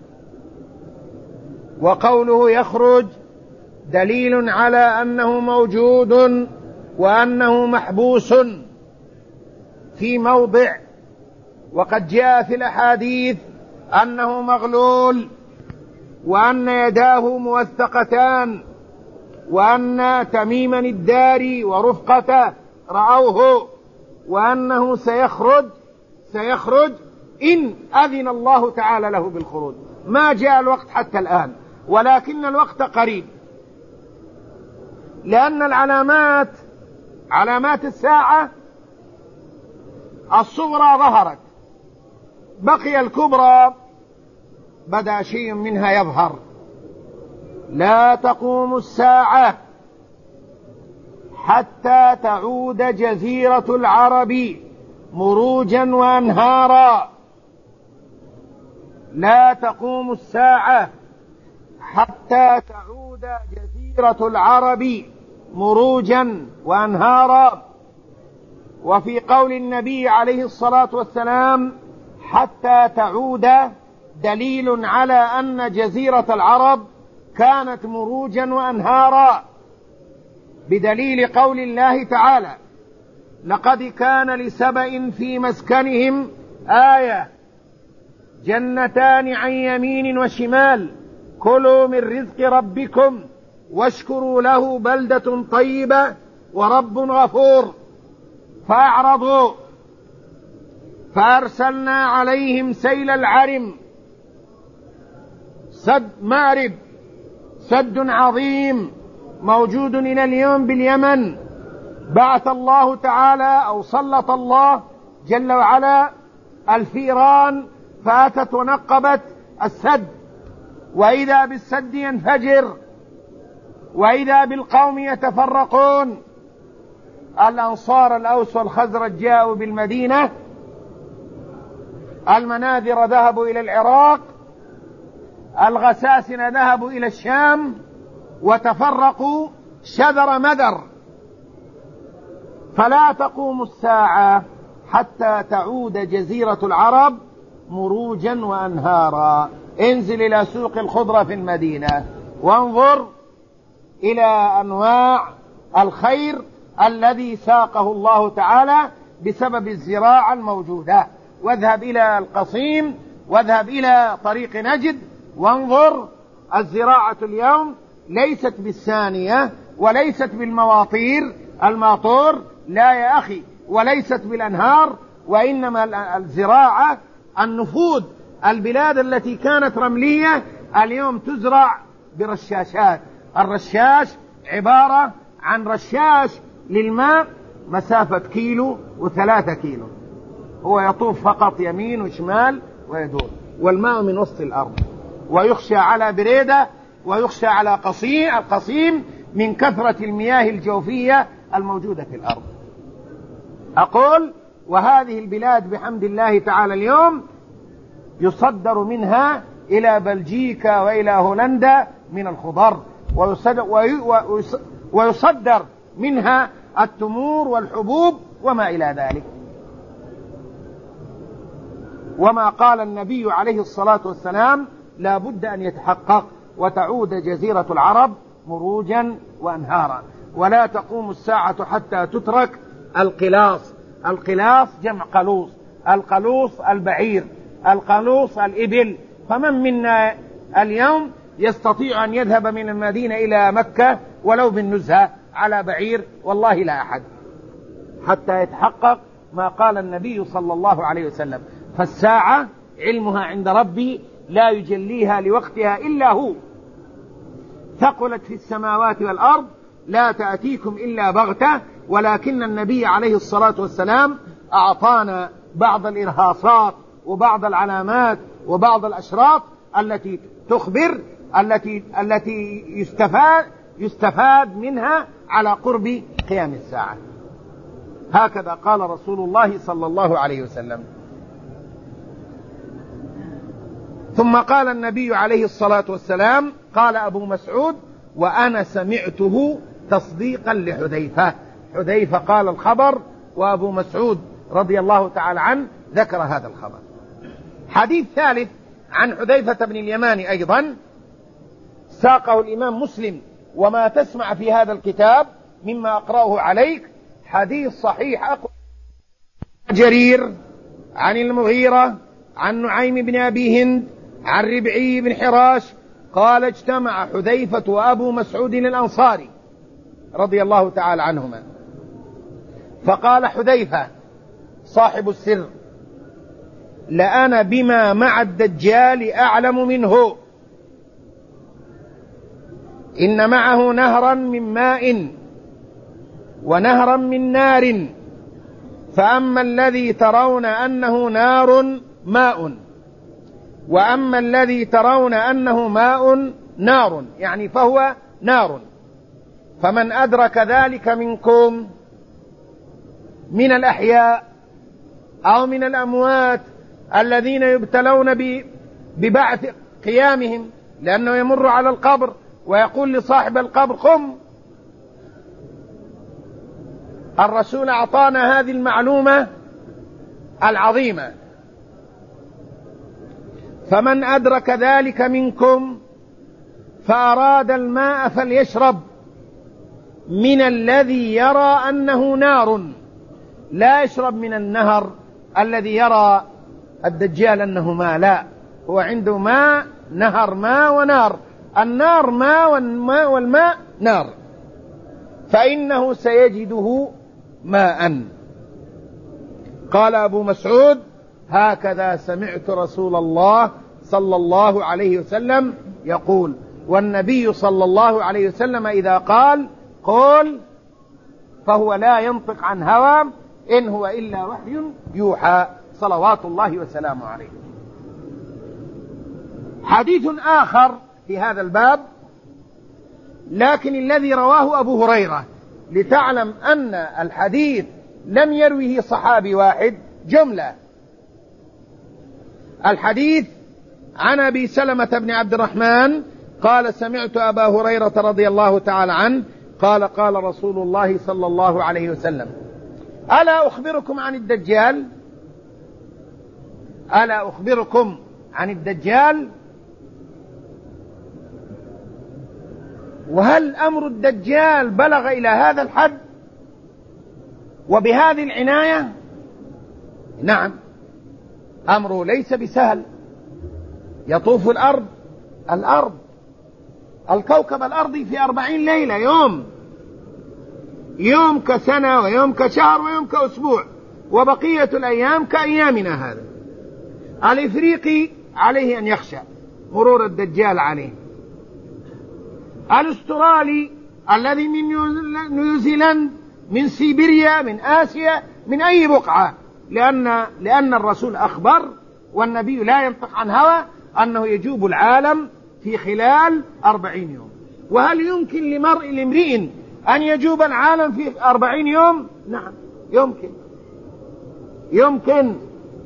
وقوله يخرج دليل على أنه موجود وأنه محبوس في موضع، وقد جاء في الأحاديث أنه مغلول، وأن يداه موثقتان، وأن تميما الداري ورفقته رأوه، وأنه سيخرج إن أذن الله تعالى له بالخروج. ما جاء الوقت حتى الآن، ولكن الوقت قريب، لأن العلامات علامات الساعة الصغرى ظهرت، بقي الكبرى بدأ شيء منها يظهر. لا تقوم الساعة حتى تعود جزيرة العرب مروجا وأنهارا. لا تقوم الساعة حتى تعود جزيرة العرب مروجا وأنهارا. وفي قول النبي عليه الصلاة والسلام حتى تعود دليل على أن جزيرة العرب كانت مروجا وأنهارا، بدليل قول الله تعالى لقد كان لسبإ في مسكنهم آية جنتان عن يمين وشمال كلوا من رزق ربكم واشكروا له بلدة طيبة ورب غفور. فأعرضوا فأرسلنا عليهم سيل العرم، سد مأرب، سد عظيم موجود إلى اليوم باليمن. بعث الله تعالى أو سلط الله جل وعلا الفيران فأتت ونقبت السد، وإذا بالسد ينفجر، وإذا بالقوم يتفرقون. الأنصار الأوس والخزرج جاءوا بالمدينة، المناذر ذهبوا إلى العراق، الغساسنة ذهبوا إلى الشام، وتفرقوا شذر مذر. فلا تقوم الساعة حتى تعود جزيرة العرب مروجا وأنهارا. انزل إلى سوق الخضرة في المدينة وانظر إلى أنواع الخير الذي ساقه الله تعالى بسبب الزراعة الموجودة، واذهب إلى القصيم، واذهب إلى طريق نجد وانظر. الزراعة اليوم ليست بالثانية وليست بالمواطير الماطور، لا يا أخي، وليست بالأنهار، وإنما الزراعة النفوذ. البلاد التي كانت رملية اليوم تزرع برشاشات. الرشاش عبارة عن رشاش للماء مسافة 1 كيلو و3 كيلو، هو يطوف فقط يمين وشمال ويدور، والماء من وسط الأرض، ويخشى على بريدة ويخشى على القصيم من كثرة المياه الجوفية الموجودة في الأرض. أقول وهذه البلاد بحمد الله تعالى اليوم يصدر منها إلى بلجيكا وإلى هولندا من الخضر، ويصدر منها التمور والحبوب وما إلى ذلك. وما قال النبي عليه الصلاة والسلام لا بد أن يتحقق، وتعود جزيرة العرب مروجا وأنهارا. ولا تقوم الساعة حتى تترك القلاص. القلاص جمع قلوص، القلوص البعير، القلوص الإبل. فمن منا اليوم يستطيع أن يذهب من المدينة إلى مكة ولو بالنزهة على بعير؟ والله لا أحد، حتى يتحقق ما قال النبي صلى الله عليه وسلم. فالساعة علمها عند ربي لا يجليها لوقتها إلا هو، ثقلت في السماوات والأرض لا تأتيكم إلا بغتة. ولكن النبي عليه الصلاة والسلام أعطانا بعض الإرهاصات وبعض العلامات وبعض الأشراط التي تخبر، التي يستفاد منها على قرب قيام الساعة. هكذا قال رسول الله صلى الله عليه وسلم. ثم قال النبي عليه الصلاة والسلام، قال أبو مسعود وأنا سمعته تصديقا لحذيفة. حذيفة قال الخبر، وأبو مسعود رضي الله تعالى عنه ذكر هذا الخبر. حديث ثالث عن حذيفة بن اليمان أيضا ساقه الإمام مسلم، وما تسمع في هذا الكتاب مما أقرأه عليك حديث صحيح. أقول جرير عن المغيرة عن نعيم بن أبي هند عن ربعي بن حراش قال اجتمع حذيفة وأبو مسعود الأنصاري رضي الله تعالى عنهما، فقال حذيفة صاحب السر لأنا بما مع الدجال أعلم منه، إن معه نهرا من ماء ونهرا من نار، فأما الذي ترون أنه نار ماء، وأما الذي ترون أنه ماء نار، يعني فهو نار. فمن أدرك ذلك منكم من الأحياء أو من الأموات الذين يبتلون ببعث قيامهم، لأنه يمر على القبر ويقول لصاحب القبر قم. الرسول أعطانا هذه المعلومة العظيمة. فمن أدرك ذلك منكم فأراد الماء فليشرب من الذي يرى أنه نار، لا يشرب من النهر الذي يرى الدجال أنه ماء، لا، هو عنده ماء، نهر ماء ونار، النار ماء والماء نار، فإنه سيجده ماء. قال أبو مسعود: هكذا سمعت رسول الله صلى الله عليه وسلم يقول. والنبي صلى الله عليه وسلم إذا قال قل فهو لا ينطق عن هوى إن هو إلا وحي يوحى، صلوات الله وسلامه عليه. حديث آخر في هذا الباب، لكن الذي رواه أبو هريرة، لتعلم أن الحديث لم يروه صحابي واحد، جملة. الحديث عن أبي سلمة بن عبد الرحمن قال: سمعت أبا هريرة رضي الله تعالى عنه قال: قال رسول الله صلى الله عليه وسلم: ألا أخبركم عن الدجال؟ ألا أخبركم عن الدجال؟ وهل أمر الدجال بلغ إلى هذا الحد وبهذه العناية؟ نعم، أمره ليس بسهل. يطوف الكوكب الأرضي في 40 ليلة، يوم كسنة، ويوم كشهر، ويوم كأسبوع، وبقية الأيام كأيامنا هذا. الإفريقي عليه أن يخشى مرور الدجال عليه. الأسترالي الذي من نيوزيلاند، من سيبيريا، من آسيا، من أي بقعة، لأن الرسول أخبر والنبي لا ينطق عن هوى أنه يجوب العالم في خلال 40 يوم. وهل يمكن لامرئ أن يجوب العالم في 40 يوم؟ نعم، يمكن.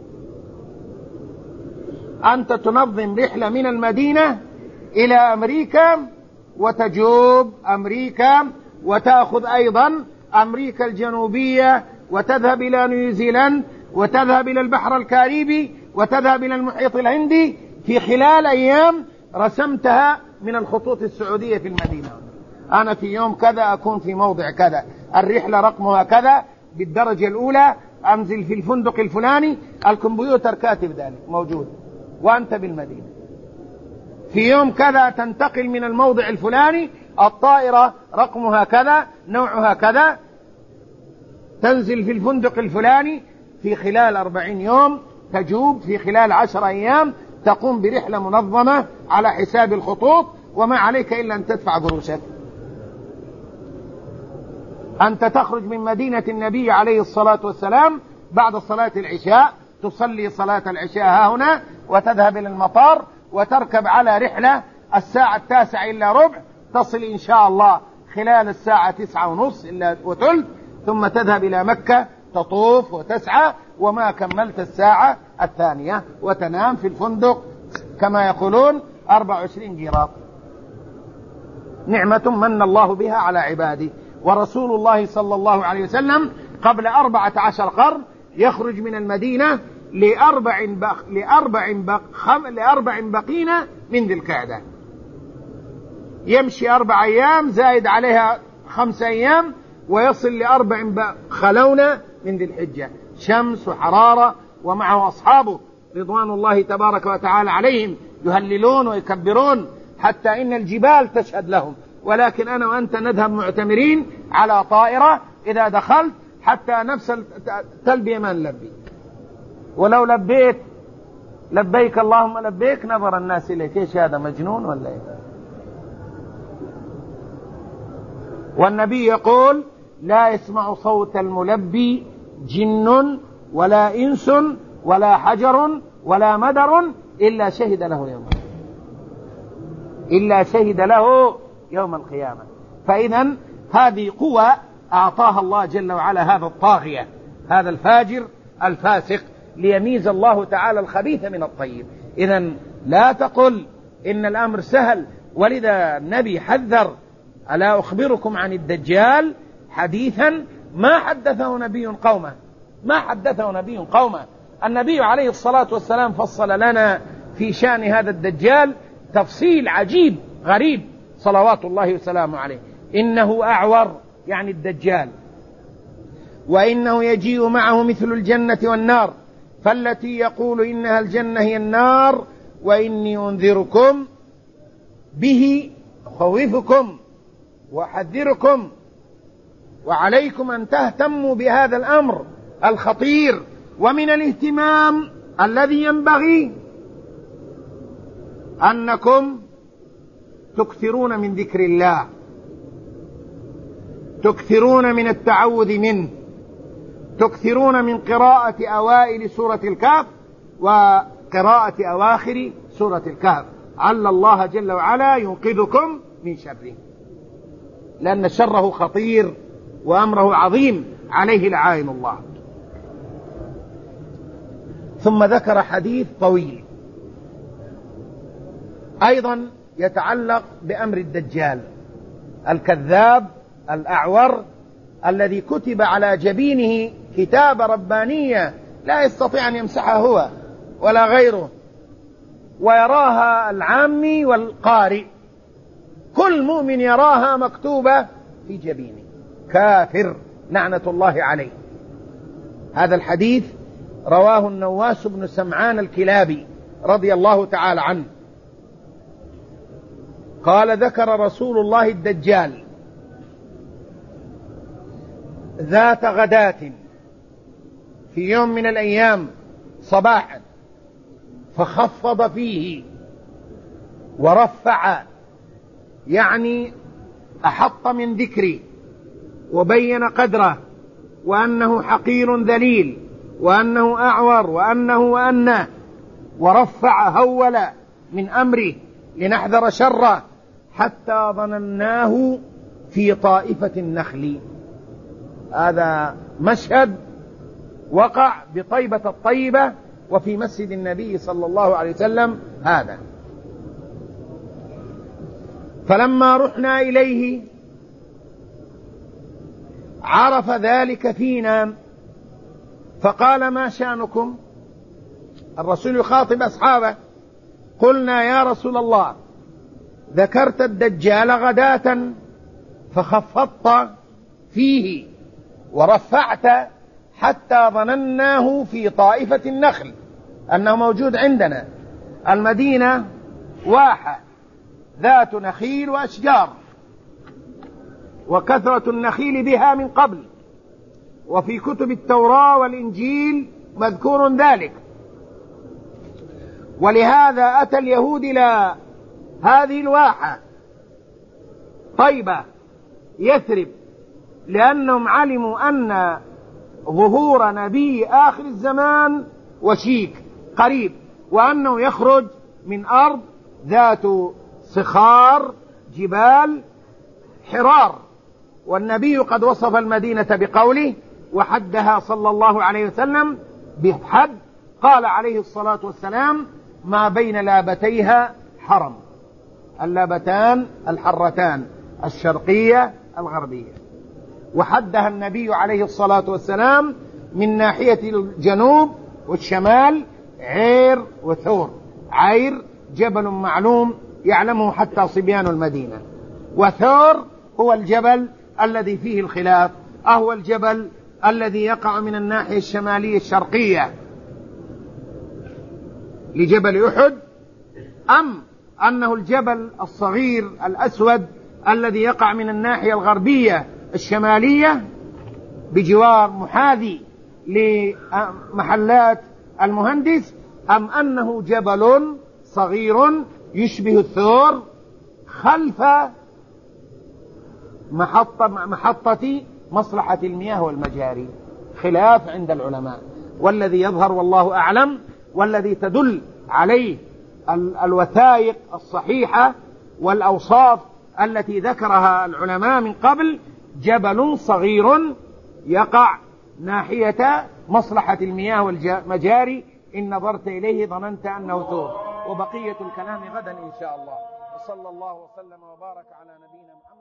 أنت تنظم رحلة من المدينة إلى أمريكا وتجوب أمريكا، وتأخذ أيضا أمريكا الجنوبية، وتذهب إلى نيوزيلاند، وتذهب إلى البحر الكاريبي، وتذهب إلى المحيط الهندي في خلال أيام رسمتها من الخطوط السعودية في المدينة. أنا في يوم كذا أكون في موضع كذا، الرحلة رقمها كذا، بالدرجة الأولى، أنزل في الفندق الفلاني، الكمبيوتر كاتب ذلك موجود، وأنت بالمدينة. في يوم كذا تنتقل من الموضع الفلاني، الطائرة رقمها كذا، نوعها كذا، تنزل في الفندق الفلاني. في خلال 40 يوم تجوب، في خلال 10 أيام تقوم برحلة منظمة على حساب الخطوط، وما عليك إلا أن تدفع قروشك. أنت تخرج من مدينة النبي عليه الصلاة والسلام بعد صلاة العشاء، تصلي صلاة العشاء ها هنا، وتذهب إلى المطار، وتركب على رحلة الساعة 9 إلا ربع، تصل إن شاء الله خلال الساعة 9:30 إلا وثلث، ثم تذهب إلى مكة، تطوف وتسعى، وما كملت الساعة 2، وتنام في الفندق كما يقولون 24 قيراط. نعمة من الله بها على عباده. ورسول الله صلى الله عليه وسلم قبل 14 قرن يخرج من المدينة لأربع بقين من ذي القعدة، يمشي 4 أيام زائد عليها 5 أيام، ويصل ل4 خلونة من ذي الحجة، شمس وحرارة، ومعه أصحابه رضوان الله تبارك وتعالى عليهم يهللون ويكبرون حتى إن الجبال تشهد لهم. ولكن أنا وأنت نذهب معتمرين على طائرة، إذا دخلت حتى نفس التلبية ما نلبي، ولو لبيت لبيك اللهم لبيك نظر الناس إليك، إيش هذا مجنون ولا إيه؟ والنبي يقول: لا يسمع صوت الملبي جن ولا إنس ولا حجر ولا مدر إلا شهد له يوم القيامة. فإذا هذه قوة أعطاها الله جل وعلا هذا الطاغية، هذا الفاجر الفاسق، ليميز الله تعالى الخبيث من الطيب. إذا لا تقل إن الأمر سهل، ولذا النبي حذر: ألا أخبركم عن الدجال حديثا ما حدثه نبي قومه. النبي عليه الصلاة والسلام فصل لنا في شأن هذا الدجال تفصيل عجيب غريب صلوات الله وسلامه عليه. إنه أعور، يعني الدجال، وإنه يجيء معه مثل الجنة والنار، فالتي يقول إنها الجنة هي النار، وإني أنذركم به، أخوفكم وأحذركم، وعليكم أن تهتموا بهذا الأمر الخطير. ومن الاهتمام الذي ينبغي أنكم تكثرون من ذكر الله، تكثرون من التعوذ منه، تكثرون من قراءة أوائل سورة الكهف وقراءة أواخر سورة الكهف، عل الله جل وعلا ينقذكم من شره، لأن شره خطير وأمره عظيم عليه لعائن الله. ثم ذكر حديث طويل أيضا يتعلق بأمر الدجال الكذاب الأعور، الذي كتب على جبينه كتاب ربانية لا يستطيع أن يمسحها هو ولا غيره، ويراها العامي والقارئ، كل مؤمن يراها مكتوبة في جبينه، كافر لعنة الله عليه. هذا الحديث رواه النواس بن سمعان الكلابي رضي الله تعالى عنه قال: ذكر رسول الله الدجال ذات غداة في يوم من الأيام صباحا، فخفض فيه ورفع، يعني أحط من ذكري وبين قدره، وأنه حقير ذليل، وأنه أعور، وأنه ورفع هول من أمره لنحذر شره، حتى ظنناه في طائفة النخل. هذا مشهد وقع بطيبة الطيبة وفي مسجد النبي صلى الله عليه وسلم هذا. فلما رحنا إليه عرف ذلك فينا، فقال: ما شأنكم؟ الرسول يخاطب أصحابه. قلنا: يا رسول الله، ذكرت الدجال غداة فخفضت فيه ورفعت حتى ظنناه في طائفة النخل، أنه موجود عندنا. المدينة واحة ذات نخيل وأشجار، وكثرة النخيل بها من قبل، وفي كتب التوراة والإنجيل مذكور ذلك. ولهذا أتى اليهود إلى هذه الواحة طيبة يثرب، لأنهم علموا أن ظهور نبي آخر الزمان وشيك قريب، وأنه يخرج من أرض ذات صخار جبال حرار. والنبي قد وصف المدينة بقوله: وحدها صلى الله عليه وسلم بحد، قال عليه الصلاة والسلام: ما بين لابتيها حرم. اللابتان الحرتان الشرقية الغربية. وحدها النبي عليه الصلاة والسلام من ناحية الجنوب والشمال عير وثور. عير جبل معلوم يعلمه حتى صبيان المدينة، وثور هو الجبل الذي فيه الخلاف، أهو الجبل الذي يقع من الناحية الشمالية الشرقية لجبل أحد، أم أنه الجبل الصغير الأسود الذي يقع من الناحية الغربية الشمالية بجوار محاذي لمحلات المهندس، أم أنه جبل صغير يشبه الثور خلف محطة مصلحة المياه والمجاري، خلاف عند العلماء. والذي يظهر والله أعلم والذي تدل عليه الوثائق الصحيحة والأوصاف التي ذكرها العلماء من قبل، جبل صغير يقع ناحية مصلحة المياه والمجاري، إن نظرت إليه ظننت أنه ثور. وبقية الكلام غدا إن شاء الله. وصلى الله وسلم وبارك على نبينا محمد.